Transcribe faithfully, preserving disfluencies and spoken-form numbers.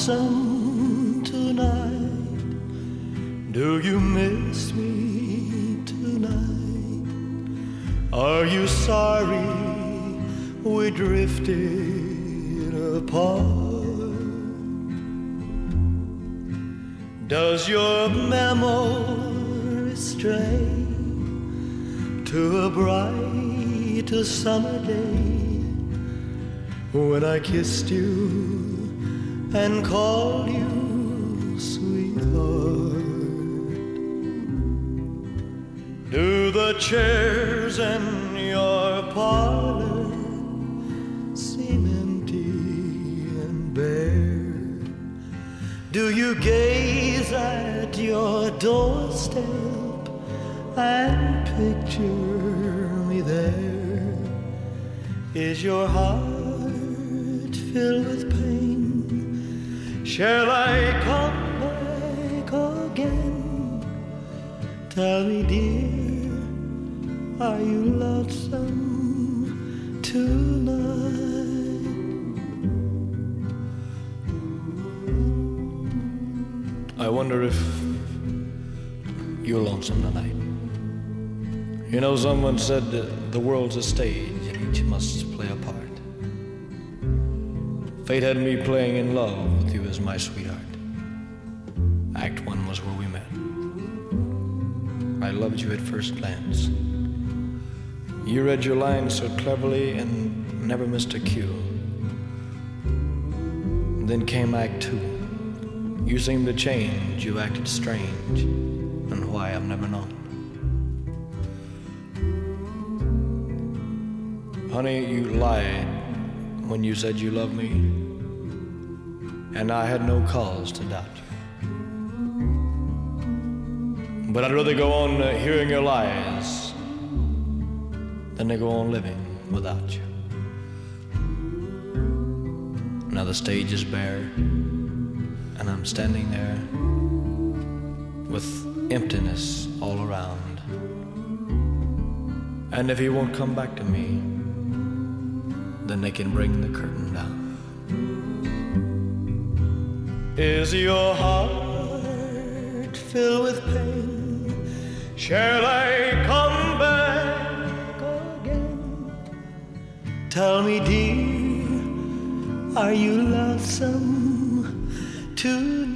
lonesome tonight? Do you miss me tonight? Are you sorry we drifted apart? Does your memory stray to a bright summer day when I kissed you and called you sweetheart? Do the chairs in your parlor seem empty and bare? Do you gaze at your doorstep and picture me there? Is your heart filled with pain? Shall I come back again? Tell me, dear, are you lonesome tonight? I wonder if you're lonesome tonight. You know, someone said that the world's a stage and each must play a part. Fate had me playing in love with you as my sweetheart. Act one was where we met. I loved you at first glance. You read your lines so cleverly and never missed a cue. Then came Act two. You seemed to change, you acted strange, and why I've never known. Honey, you lied when you said you loved me, and I had no cause to doubt you. But I'd rather go on uh, hearing your lies than to go on living without you. Now the stage is bare, and I'm standing there with emptiness all around. And if he won't come back to me, then they can bring the curtain down. Is your heart filled with pain? Shall I come back again? Tell me, dear, are you lonesome tonight?